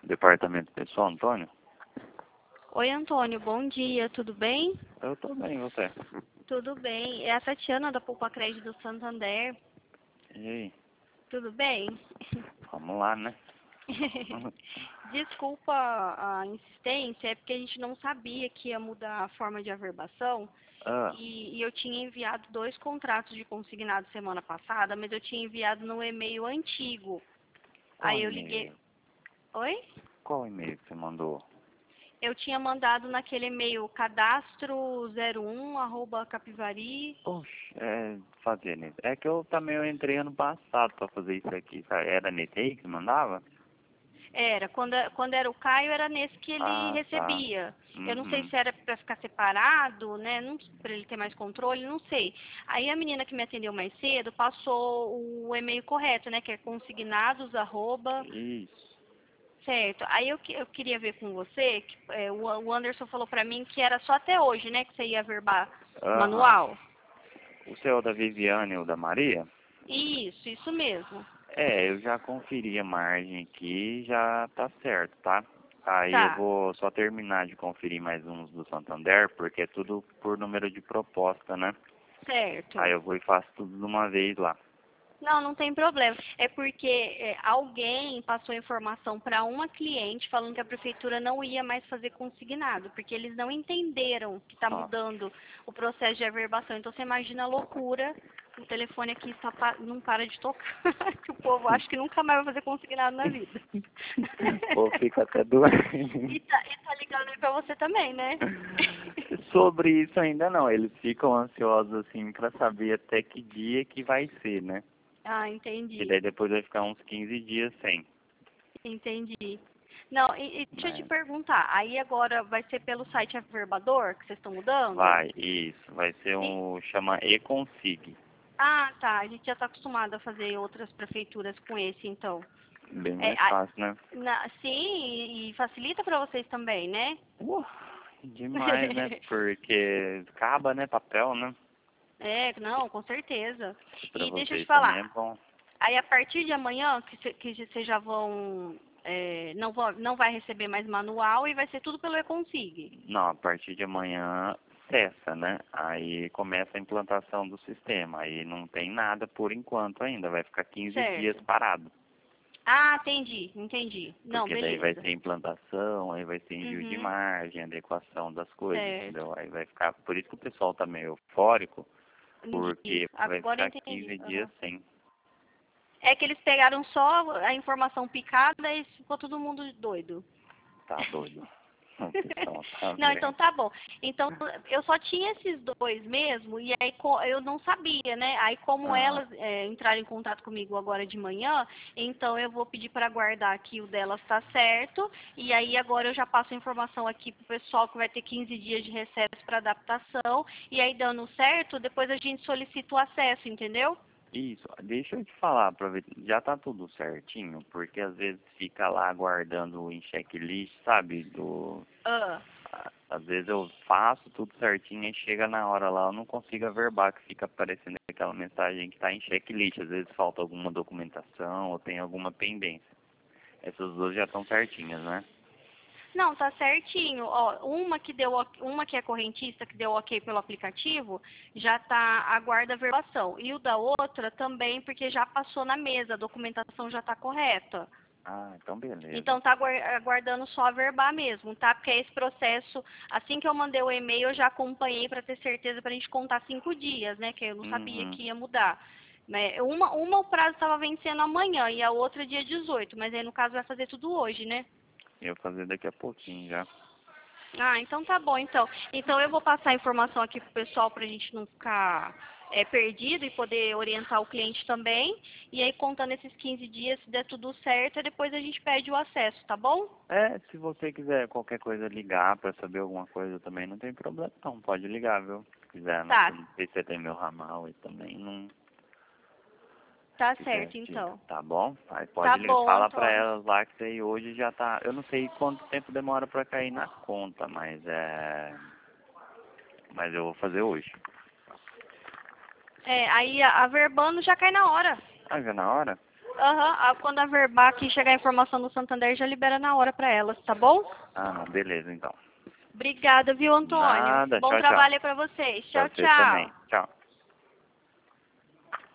Departamento Pessoal, Antônio? Oi, Antônio, bom dia, tudo bem? Eu tô bem, e você? Tudo bem. É a Tatiana da Poupa Crédito do Santander. E aí? Tudo bem? Vamos lá, né? Desculpa a insistência, é porque a gente não sabia que ia mudar a forma de averbação Ah, e eu tinha enviado 2 contratos de consignado semana passada, mas eu tinha enviado no e-mail antigo. qual Aí eu liguei. e-mail? Oi? Qual e-mail que você mandou? Eu tinha mandado naquele e-mail cadastro01@capivari. Oxe, fazer nesse. É que eu também eu entrei ano passado pra fazer isso aqui, sabe? Era nesse aí que você mandava? Era, quando era o Caio, era nesse que ele Ah, tá. recebia. Eu não sei Uhum. se era para ficar separado, né? Para ele ter mais controle, não sei. Aí a menina que me atendeu mais cedo passou o e-mail correto, né? Que é consignados, arroba, Isso. certo. Aí eu queria ver com você, que, o Anderson falou pra mim que era só até hoje, né? Que você ia verbar Aham. manual. O seu é o da Viviane ou da Maria? Isso mesmo. É, eu já conferi a margem aqui e já tá certo, tá? Aí eu Tá, vou só terminar de conferir mais uns do Santander, porque é tudo por número de proposta, né? Aí certo. eu vou e faço tudo de uma vez lá. Não, não tem problema. É porque alguém passou informação para uma cliente falando que a prefeitura não ia mais fazer consignado, porque eles não entenderam que está Nossa. mudando o processo de averbação. Então você imagina a loucura. O telefone aqui não para de tocar. Que o povo acha que nunca mais vai fazer consignado na vida. Pô, fica até doente. E tá ligando aí para você também, né? Sobre isso ainda não, eles ficam ansiosos assim pra saber até que dia que vai ser, né? Ah, E entendi. daí depois vai ficar uns 15 dias sem. Entendi. Não, e deixa eu te Né? perguntar, aí agora vai ser pelo site Averbador que vocês estão mudando? Vai, isso. Vai ser E- chama Econsig. ah, tá, a gente já está acostumado a fazer outras prefeituras com esse, então. Bem É, mais fácil, né? sim, e facilita para vocês também, né? Uh, demais, né? Porque acaba, né? Papel, né? É, não, com certeza. E pra E deixa eu te vocês também é falar, bom. aí a partir de amanhã, que vocês já vão, não vai receber mais manual e vai ser tudo pelo Econsig. Não, a partir de amanhã cessa, né? Aí começa a implantação do sistema. Aí não tem nada por enquanto ainda. Vai ficar 15 dias Certo. parado. Ah, entendi. Não, Porque daí vai beleza. ter implantação, aí vai ter envio de Uhum, margem, adequação das coisas, certo. entendeu? Aí vai ficar. Por isso que o pessoal tá meio eufórico, Entendi. porque vai Agora eu ficar entendi. 15 dias Aham. sem. É que eles pegaram só a informação picada e ficou todo mundo doido. Tá doido. O pessoal tá Não, então doente. tá bom. Então eu só tinha esses 2 mesmo e aí eu não sabia, né? Aí como Aham. elas entraram em contato comigo agora de manhã, então eu vou pedir para guardar que o delas tá certo e aí agora eu já passo a informação aqui pro pessoal que vai ter 15 dias de recesso para adaptação e aí dando certo, depois a gente solicita o acesso, entendeu? Isso, deixa eu te falar, já tá tudo certinho, porque às vezes fica lá aguardando em checklist, sabe? Ah. Às vezes eu faço tudo certinho e chega na hora lá, eu não consigo averbar, que fica aparecendo aquela mensagem que tá em checklist, às vezes falta alguma documentação ou tem alguma pendência. Essas duas já estão certinhas, né? Não, tá certinho. Ó, uma que é correntista que deu ok pelo aplicativo, já tá aguarda a verbação. E o da outra também, porque já passou na mesa, a documentação já tá correta. Ah, então beleza. Então tá aguardando só a verbar mesmo, tá? Porque é esse processo, assim que eu mandei o e-mail, eu já acompanhei para ter certeza pra gente contar 5 dias, né? Que eu não sabia Uhum. que ia mudar. Né? Uma o prazo estava vencendo amanhã e a outra dia 18, mas aí no caso vai fazer tudo hoje, né? Eu vou fazer daqui a pouquinho já. Ah, então tá bom, então. Então eu vou passar a informação aqui pro pessoal pra gente não ficar perdido e poder orientar o cliente também. E aí, contando esses 15 dias, se der tudo certo, aí depois a gente pede o acesso, tá bom? É, se você quiser qualquer coisa ligar pra saber alguma coisa também, não tem problema não, pode ligar, viu? Se quiser, Tá, não sei se você tem meu ramal e também não tá quiser, certo, então. tá bom? Aí Tá pode ligar, bom, fala pra Antônio. elas lá que isso aí hoje já tá, eu não sei quanto tempo demora pra cair na conta, mas eu vou fazer hoje. Aí a verbando já cai na hora. Ah, já na hora? Aham, quando a Verbac chegar a informação do Santander, já libera na hora para elas, tá bom? Ah, não, beleza, então. Obrigada, viu, Antônio? Nada, Bom tchau, tchau. trabalho aí pra vocês. Pra Tchau, você também. tchau. Tchau.